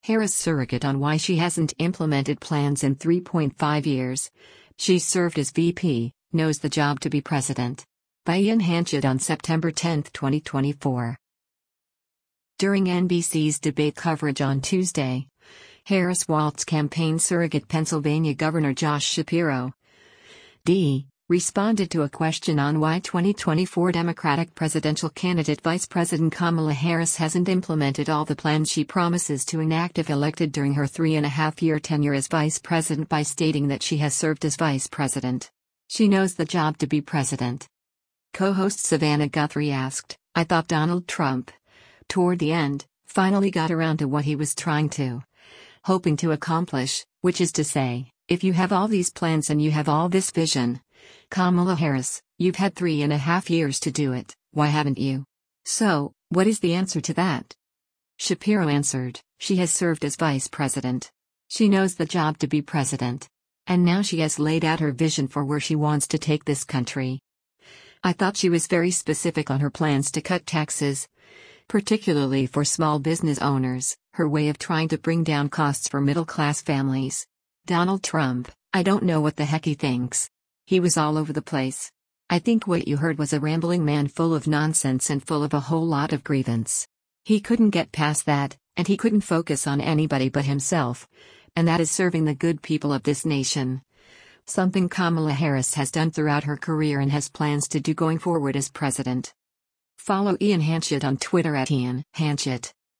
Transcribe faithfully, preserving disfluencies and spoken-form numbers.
Harris surrogate on why she hasn't implemented plans in three point five years. She's served as V P, knows the job to be president. By Ian Hanchett on September tenth, twenty twenty-four. During N B C's debate coverage on Tuesday, Harris-Walz campaign surrogate Pennsylvania Governor Josh Shapiro, D, responded to a question on why twenty twenty-four Democratic presidential candidate Vice President Kamala Harris hasn't implemented all the plans she promises to enact if elected during her three-and-a-half-year tenure as vice president by stating that she has served as vice president. She knows the job to be president. Co-host Savannah Guthrie asked, I thought Donald Trump, toward the end, finally got around to what he was trying to, hoping to accomplish, which is to say, if you have all these plans and you have all this vision, Kamala Harris, you've had three and a half years to do it, why haven't you? So, what is the answer to that? Shapiro answered, she has served as vice president. She knows the job to be president. And now she has laid out her vision for where she wants to take this country. I thought she was very specific on her plans to cut taxes, particularly for small business owners, her way of trying to bring down costs for middle-class families. Donald Trump, I don't know what the heck he thinks. He was all over the place. I think what you heard was a rambling man full of nonsense and full of a whole lot of grievance. He couldn't get past that, and he couldn't focus on anybody but himself, and that is serving the good people of this nation. Something Kamala Harris has done throughout her career and has plans to do going forward as president. Follow Ian Hanchett on Twitter at Ian Hanchett.